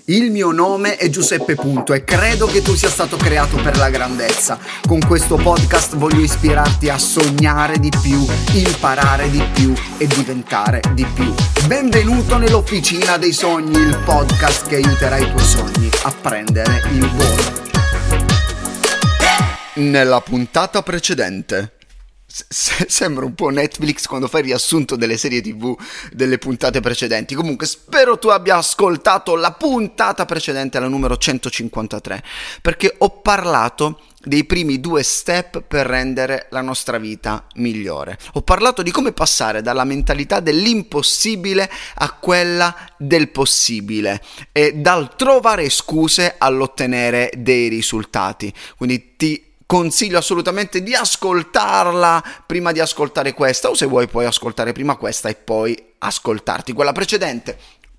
Il mio nome è Giuseppe Punto e credo che tu sia stato creato per la grandezza. Con questo podcast voglio ispirarti a sognare di più, imparare di più e diventare di più. Benvenuto nell'Officina dei Sogni, il podcast che aiuterà i tuoi sogni a prendere il volo. Nella puntata precedente, sembra un po' Netflix quando fai il riassunto delle serie TV delle puntate precedenti. Comunque spero tu abbia ascoltato la puntata precedente, la numero 153, perché ho parlato dei primi 2 step per rendere la nostra vita migliore. Ho parlato di come passare dalla mentalità dell'impossibile a quella del possibile e dal trovare scuse all'ottenere dei risultati. Quindi ti consiglio assolutamente di ascoltarla prima di ascoltare questa, o se vuoi puoi ascoltare prima questa e poi ascoltarti quella precedente.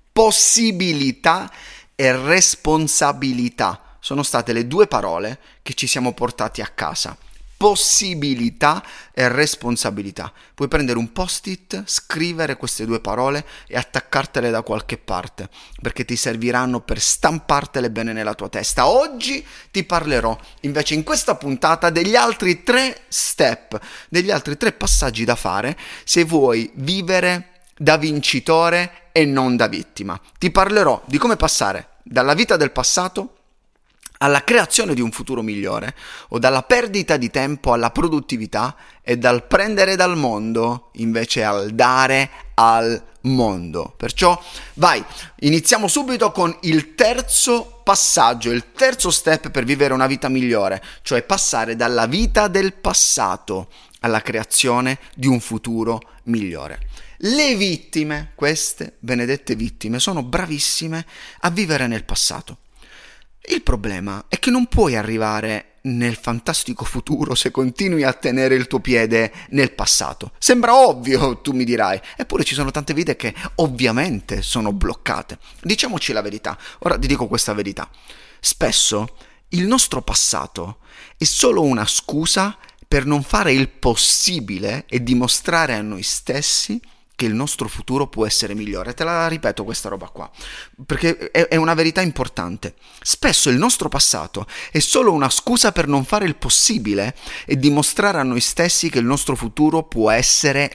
Possibilità e responsabilità sono state le 2 parole che ci siamo portati a casa. Possibilità e responsabilità. Puoi prendere un post-it, scrivere queste 2 parole e attaccartele da qualche parte, perché ti serviranno per stampartele bene nella tua testa. Oggi ti parlerò invece in questa puntata degli altri 3 step, degli altri 3 passaggi da fare se vuoi vivere da vincitore e non da vittima. Ti parlerò di come passare dalla vita del passato alla creazione di un futuro migliore, o dalla perdita di tempo alla produttività, e dal prendere dal mondo invece al dare al mondo. Perciò vai, iniziamo subito con il terzo passaggio, il terzo step per vivere una vita migliore, cioè passare dalla vita del passato alla creazione di un futuro migliore. Le vittime, queste benedette vittime, sono bravissime a vivere nel passato. Il problema è che non puoi arrivare nel fantastico futuro se continui a tenere il tuo piede nel passato. Sembra ovvio, tu mi dirai, eppure ci sono tante vite che ovviamente sono bloccate. Diciamoci la verità, ora ti dico questa verità. Spesso il nostro passato è solo una scusa per non fare il possibile e dimostrare a noi stessi che il nostro futuro può essere migliore. Te la ripeto questa roba qua, perché è una verità importante. Spesso il nostro passato è solo una scusa per non fare il possibile e dimostrare a noi stessi che il nostro futuro può essere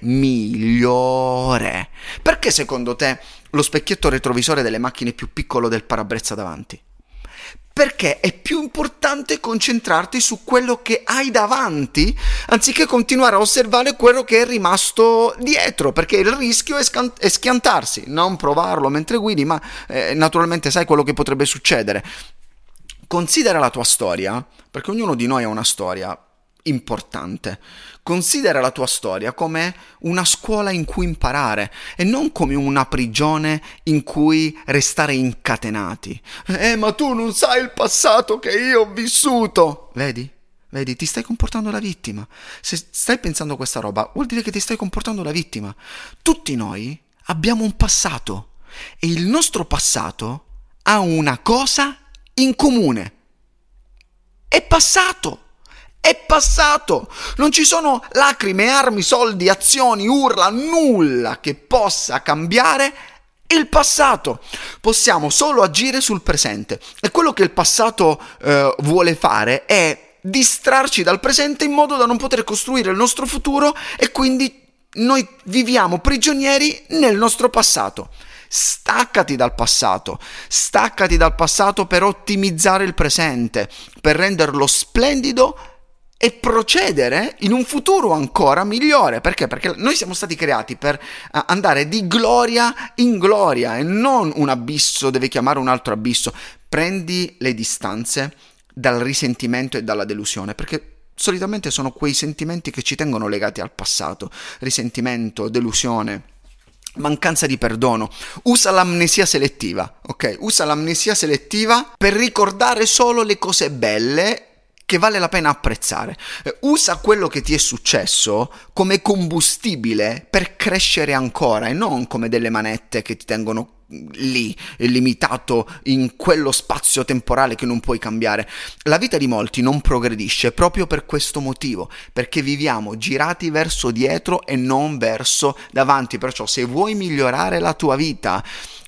migliore. Perché secondo te lo specchietto retrovisore delle macchine è più piccolo del parabrezza davanti? Perché è più importante concentrarti su quello che hai davanti anziché continuare a osservare quello che è rimasto dietro, perché il rischio è schiantarsi, non provarlo mentre guidi, ma naturalmente sai quello che potrebbe succedere. Considera la tua storia, perché ognuno di noi ha una storia importante. Considera la tua storia come una scuola in cui imparare e non come una prigione in cui restare incatenati. Ma tu non sai il passato che io ho vissuto. Vedi, ti stai comportando da vittima. Se stai pensando questa roba, vuol dire che ti stai comportando da vittima. Tutti noi abbiamo un passato e il nostro passato ha una cosa in comune. È passato. È passato, non ci sono lacrime, armi, soldi, azioni, urla, nulla che possa cambiare il passato. Possiamo solo agire sul presente e quello che il passato vuole fare è distrarci dal presente in modo da non poter costruire il nostro futuro e quindi noi viviamo prigionieri nel nostro passato. Staccati dal passato per ottimizzare il presente, per renderlo splendido e procedere in un futuro ancora migliore. Perché? Perché noi siamo stati creati per andare di gloria in gloria e non un abisso deve chiamare un altro abisso. Prendi le distanze dal risentimento e dalla delusione, perché solitamente sono quei sentimenti che ci tengono legati al passato. Risentimento, delusione, mancanza di perdono. Usa l'amnesia selettiva, ok? Usa l'amnesia selettiva per ricordare solo le cose belle che vale la pena apprezzare. Usa quello che ti è successo come combustibile per crescere ancora e non come delle manette che ti tengono lì, limitato in quello spazio temporale che non puoi cambiare. La vita di molti non progredisce proprio per questo motivo, perché viviamo girati verso dietro e non verso davanti. Perciò se vuoi migliorare la tua vita,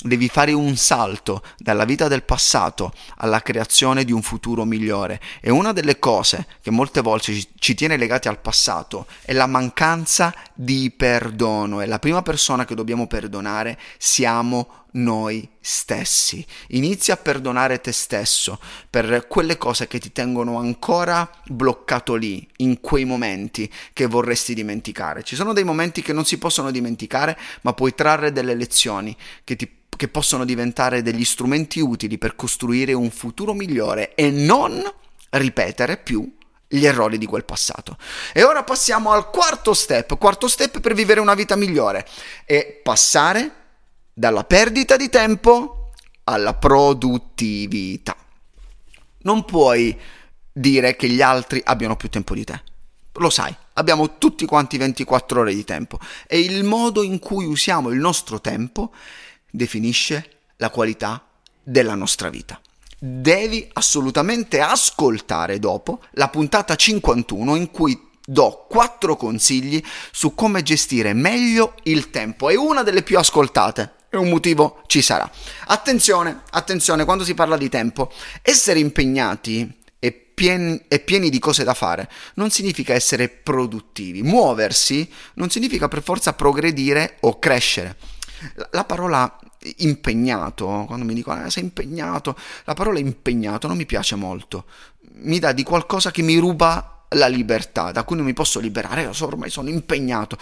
devi fare un salto dalla vita del passato alla creazione di un futuro migliore. E una delle cose che molte volte ci tiene legati al passato è la mancanza di perdono, e la prima persona che dobbiamo perdonare siamo noi stessi. Inizia a perdonare te stesso per quelle cose che ti tengono ancora bloccato lì, in quei momenti che vorresti dimenticare. Ci sono dei momenti che non si possono dimenticare, ma puoi trarre delle lezioni che possono diventare degli strumenti utili per costruire un futuro migliore e non ripetere più gli errori di quel passato. E ora passiamo al quarto step per vivere una vita migliore, è passare dalla perdita di tempo alla produttività. Non puoi dire che gli altri abbiano più tempo di te. Lo sai, abbiamo tutti quanti 24 ore di tempo e il modo in cui usiamo il nostro tempo definisce la qualità della nostra vita. Devi assolutamente ascoltare dopo la puntata 51 in cui do 4 consigli su come gestire meglio il tempo. È una delle più ascoltate e un motivo ci sarà. Attenzione, quando si parla di tempo, essere impegnati e pieni di cose da fare non significa essere produttivi. Muoversi non significa per forza progredire o crescere. La parola impegnato, quando mi dicono sei impegnato, la parola impegnato non mi piace molto, mi dà di qualcosa che mi ruba la libertà, da cui non mi posso liberare. Ormai sono impegnato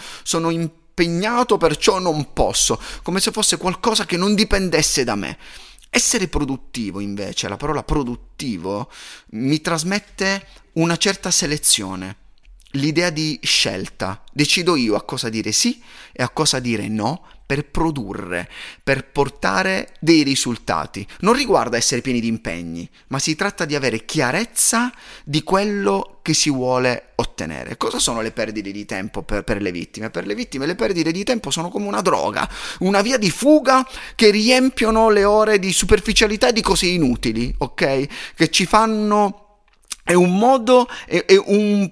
perciò non posso, come se fosse qualcosa che non dipendesse da me. Essere produttivo invece, la parola produttivo mi trasmette una certa selezione, l'idea di scelta. Decido io a cosa dire sì e a cosa dire no per produrre, per portare dei risultati. Non riguarda essere pieni di impegni, ma si tratta di avere chiarezza di quello che si vuole ottenere. Cosa sono le perdite di tempo per le vittime? Per le vittime le perdite di tempo sono come una droga, una via di fuga che riempiono le ore di superficialità e di cose inutili, ok? Che ci fanno... È un modo, è un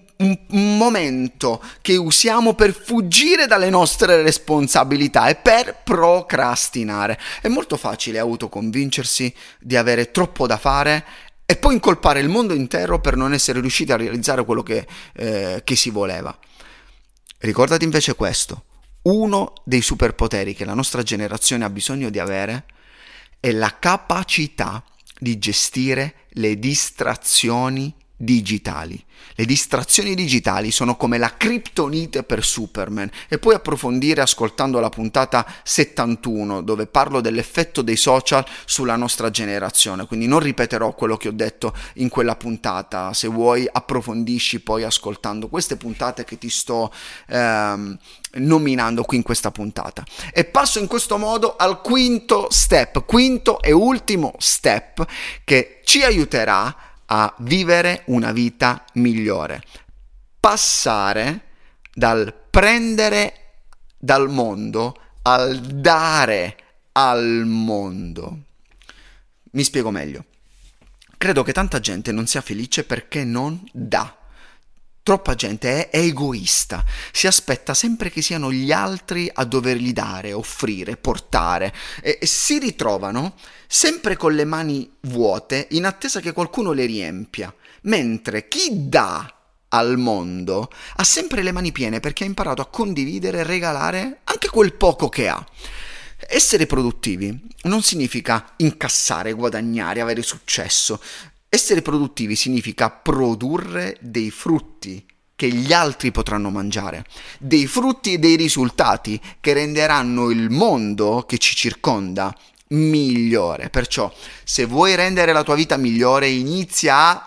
momento che usiamo per fuggire dalle nostre responsabilità e per procrastinare. È molto facile autoconvincersi di avere troppo da fare e poi incolpare il mondo intero per non essere riusciti a realizzare quello che si voleva. Ricordati invece questo: uno dei superpoteri che la nostra generazione ha bisogno di avere è la capacità di gestire le distrazioni digitali. Le distrazioni digitali sono come la criptonite per Superman, e puoi approfondire ascoltando la puntata 71 dove parlo dell'effetto dei social sulla nostra generazione, quindi non ripeterò quello che ho detto in quella puntata. Se vuoi approfondisci poi ascoltando queste puntate che ti sto nominando qui in questa puntata. E passo in questo modo al quinto e ultimo step che ci aiuterà a vivere una vita migliore. Passare dal prendere dal mondo al dare al mondo. Mi spiego meglio. Credo che tanta gente non sia felice perché non dà. Troppa gente è egoista, si aspetta sempre che siano gli altri a dovergli dare, offrire, portare, e si ritrovano sempre con le mani vuote in attesa che qualcuno le riempia, mentre chi dà al mondo ha sempre le mani piene perché ha imparato a condividere e regalare anche quel poco che ha. Essere produttivi non significa incassare, guadagnare, avere successo. Essere produttivi significa produrre dei frutti che gli altri potranno mangiare, dei frutti e dei risultati che renderanno il mondo che ci circonda migliore. Perciò, se vuoi rendere la tua vita migliore, inizia a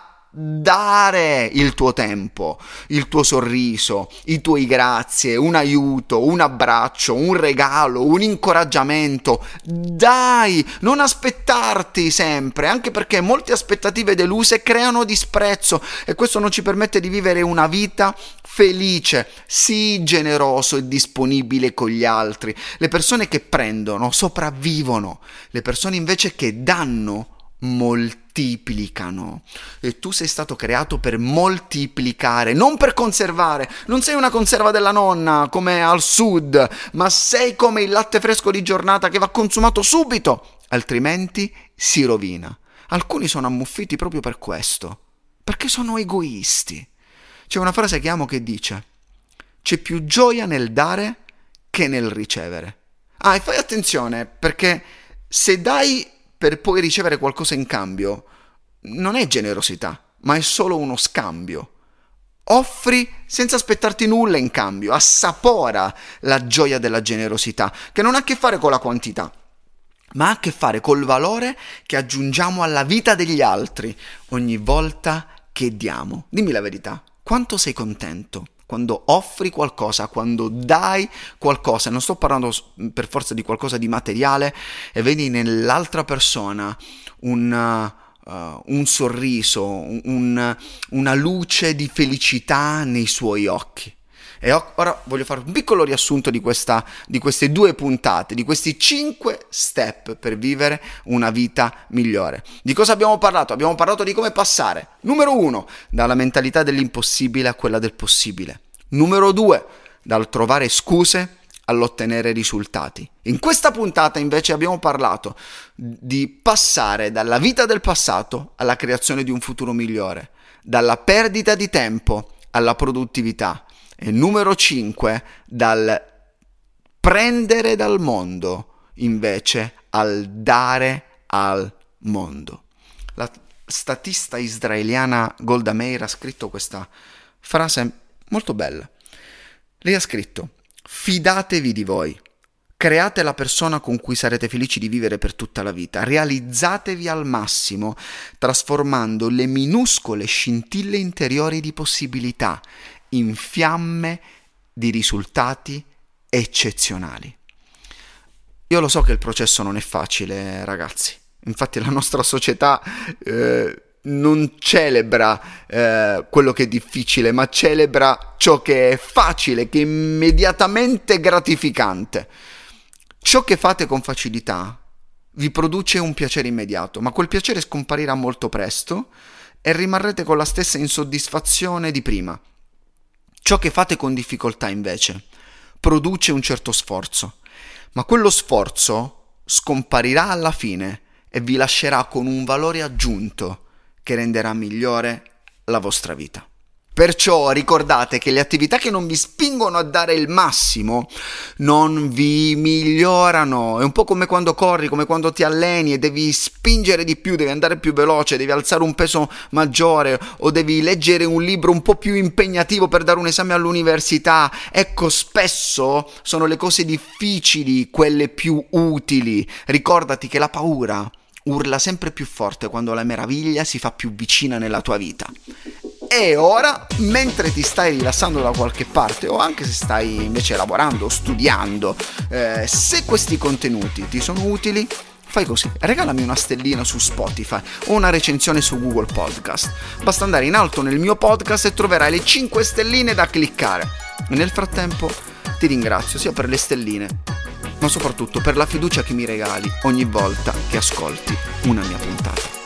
dare il tuo tempo, il tuo sorriso, i tuoi grazie, un aiuto, un abbraccio, un regalo, un incoraggiamento. Dai, non aspettarti sempre, anche perché molte aspettative deluse creano disprezzo e questo non ci permette di vivere una vita felice. Sii generoso e disponibile con gli altri. Le persone che prendono sopravvivono, le persone invece che danno moltiplicano. E tu sei stato creato per moltiplicare, non per conservare. Non sei una conserva della nonna come al sud, ma sei come il latte fresco di giornata che va consumato subito, altrimenti si rovina. Alcuni sono ammuffiti proprio per questo, perché sono egoisti. C'è una frase che amo che dice: c'è più gioia nel dare che nel ricevere. E fai attenzione, perché se dai per poi ricevere qualcosa in cambio, non è generosità, ma è solo uno scambio. Offri senza aspettarti nulla in cambio, assapora la gioia della generosità, che non ha a che fare con la quantità, ma ha a che fare col valore che aggiungiamo alla vita degli altri ogni volta che diamo. Dimmi la verità, quanto sei contento quando offri qualcosa, quando dai qualcosa? Non sto parlando per forza di qualcosa di materiale e vedi nell'altra persona un sorriso, una luce di felicità nei suoi occhi. E ora voglio fare un piccolo riassunto di queste 2 puntate, di questi 5 step per vivere una vita migliore. Di cosa abbiamo parlato? Abbiamo parlato di come passare, numero 1, dalla mentalità dell'impossibile a quella del possibile. Numero 2, dal trovare scuse all'ottenere risultati. In questa puntata invece abbiamo parlato di passare dalla vita del passato alla creazione di un futuro migliore, dalla perdita di tempo alla produttività. E numero 5, dal prendere dal mondo invece al dare al mondo. La statista israeliana Golda Meir ha scritto questa frase molto bella. Lei ha scritto: fidatevi di voi, create la persona con cui sarete felici di vivere per tutta la vita, realizzatevi al massimo, trasformando le minuscole scintille interiori di possibilità in fiamme di risultati eccezionali. Io lo so che il processo non è facile, ragazzi. Infatti la nostra società non celebra quello che è difficile, ma celebra ciò che è facile, che è immediatamente gratificante. Ciò che fate con facilità vi produce un piacere immediato, ma quel piacere scomparirà molto presto e rimarrete con la stessa insoddisfazione di prima. Ciò che fate con difficoltà invece produce un certo sforzo, ma quello sforzo scomparirà alla fine e vi lascerà con un valore aggiunto che renderà migliore la vostra vita. Perciò ricordate che le attività che non vi spingono a dare il massimo non vi migliorano. È un po' come quando corri, come quando ti alleni e devi spingere di più, devi andare più veloce, devi alzare un peso maggiore o devi leggere un libro un po' più impegnativo per dare un esame all'università. Ecco, spesso sono le cose difficili quelle più utili. Ricordati che la paura urla sempre più forte quando la meraviglia si fa più vicina nella tua vita. E ora, mentre ti stai rilassando da qualche parte o anche se stai invece lavorando o studiando, se questi contenuti ti sono utili, fai così: regalami una stellina su Spotify o una recensione su Google Podcast. Basta andare in alto nel mio podcast e troverai le 5 stelline da cliccare. E nel frattempo ti ringrazio sia per le stelline, ma soprattutto per la fiducia che mi regali ogni volta che ascolti una mia puntata.